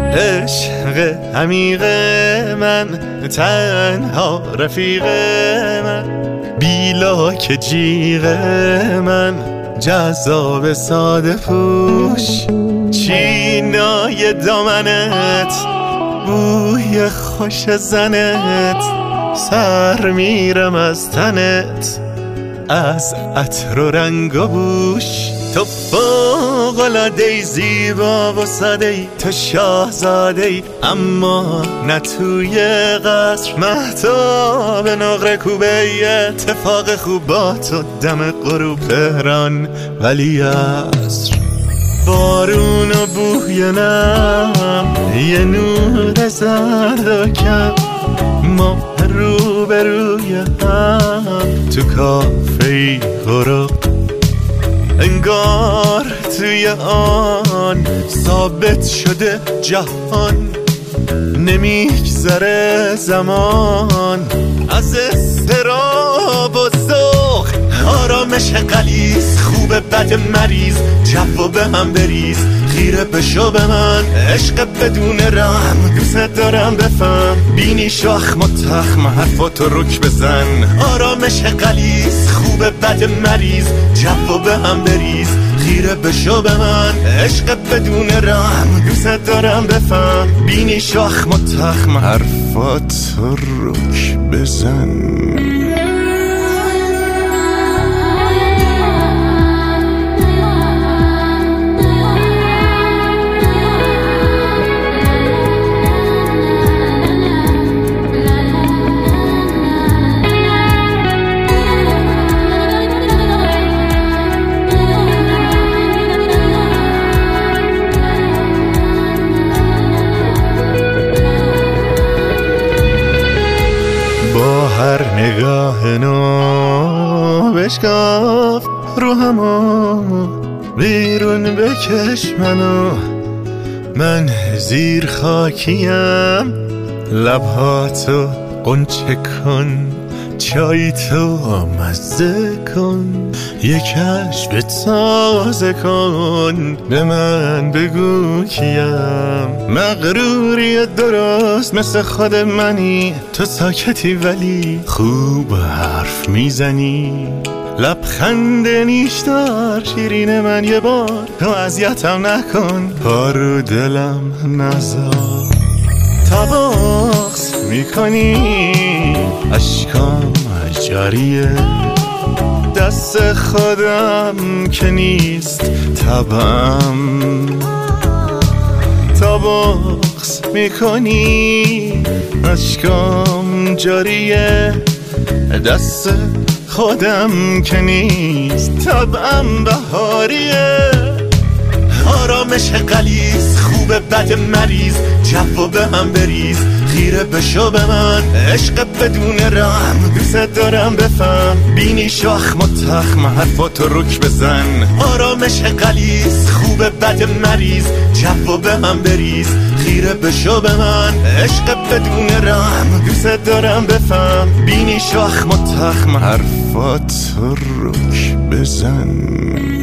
عشق عمیق من، تنها رفیق من، بیلاک جیغ من، جذاب ساده پوش، چینای دامنت، بوی خوش زنت، سر میرم از تنت، از عطر و رنگ و بوش. تو فوق‌العاده‌ای، زیبا و ساده‌ای، تو شاهزاده‌ای، اما نه توی قصر. مهتاب نقره کوبه‌ای، اتفاق خوب با تو دم غروب تهران ولی عصر. بارون و بوی نم، یه نور زرد و کم، ما روبروی هم تو کافه‌ای غروب. انگار توی آن ثابت شده جهان، نمیگذره زمان از اضطراب و ذوق. آرامش غلیظ، خوبه بد مریض، جفا به هم بریز، خیره بشو به من، عشق بدون رحم، دوست دارم بفهم، بینی شاخ متخم، حرفاتو رک بزن. آرامش غلیظ، خوبه بد مریض، جفا به هم بریز، خیره بشو به من، عشق بدون رحم، دوست دارم بفهم، بینی شاخ متخم، حرفاتو رک بزن. با هر نگاه نو بشکاف رو همو، بیرون بکش منو، من زیر خاکیم، لبهاتو قنچه کن، چای تو مزه کن، یک کشف تازه کن، به من بگو کیم. مغروری درست مثل خود منی، تو ساکتی ولی خوب حرف میزنی، لبخند نیشدار شیرین من، یه بار تو اذیتم نکن، پارو دلم نذار. تباخس میکنی اشکام جاریه، دست خودم که نیست تبم. تباخس میکنی اشکام جاریه، دست خودم که نیست تبم بهاریه. آرامش غلیظ، خوبه بد مریض، جفا به هم بریز، خیره بشو به من، عشق بدون رحم، دوست دارم بفهم، بینی شاخ متخم، حرفاتو رک بزن. آرامش غلیظ، خوبه بد مریض، جفا به هم بریز، خیره بشو به من، عشق بدون رحم، دوست دارم بفهم، بینی شاخ متخم، حرفاتو رک بزن.